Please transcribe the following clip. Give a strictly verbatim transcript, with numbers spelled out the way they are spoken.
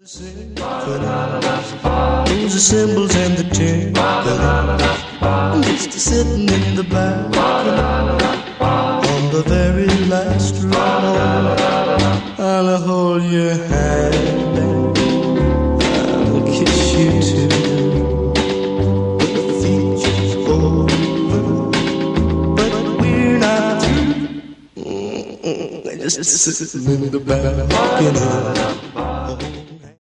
Those are cymbals and the timpani. I'm just sitting in the balcony on the very last row. I'll hold your hand and I'll kiss you too. But the feature's over, but we're not through. Mm-mm, just sitting in the balcony.